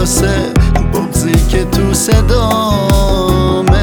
واسه بغضی که تو صدامه.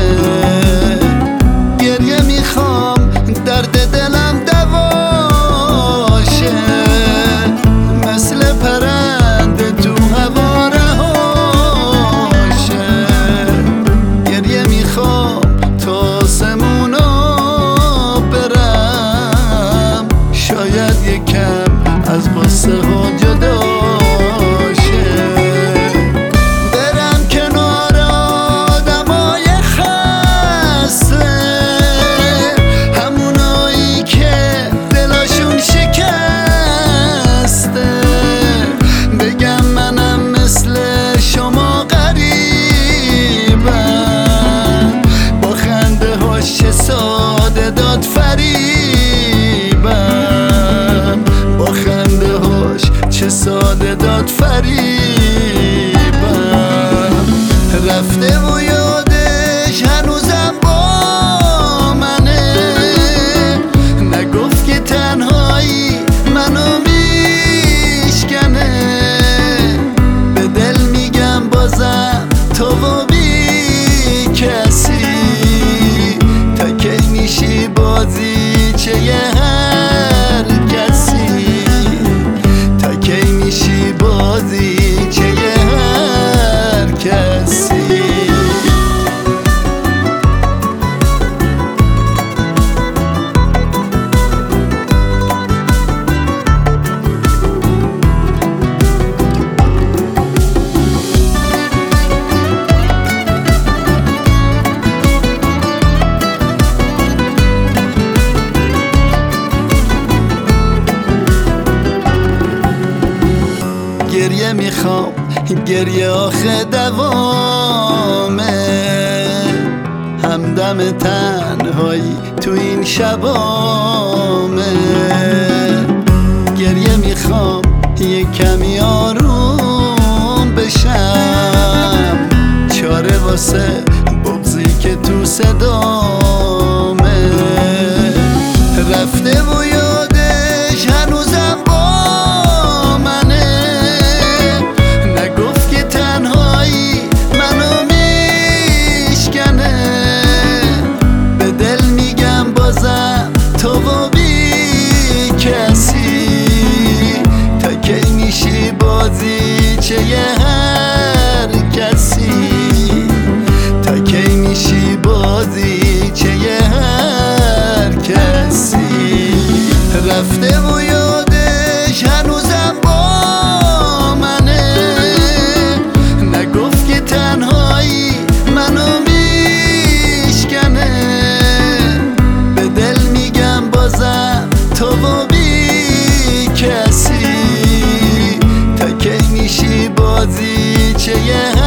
گریه میخوام درد دلم دواشه، مثل پرنده تو هوا رهاشه. گریه میخوام تا آسمونا برم، شاید یکم از قصه ها جدا شه. برم کنار آدمای خسته، همونایی که دلاشون شکسته. بگم منم مثل شما غریبم، با خنده هاش چه ساده داد فریبم. با خنده هاش چه ساده داد فریبم. رفته و یادش هنوزم با منه، نگفت که تنهایی منو میشکنه. به دل میگم بازم تو و بی کسی، تا کی میشی بازیچه هر کسی. تا کی میشی بازیچه هر کسی. گریه میخوام، گریه آخه دوامه، همدم تنهایی تو این شبامه. گریه میخوام یه کمی آروم بشم، چاره واسه بغضی که تو صدامه. رفته و یادش هنوزم با منه، نگفت که تنهایی منو میشکنه. به دل میگم بازم تو و بی کسی، تا کی میشی بازیچه هر کسی. تا کی میشی بازیچه هر کسی. رفته و یادش هنوزم با منه، نگفت که تنهایی منو میشکنه. به دل میگم بازم تو و بی کسی، تا کی میشی بازیچه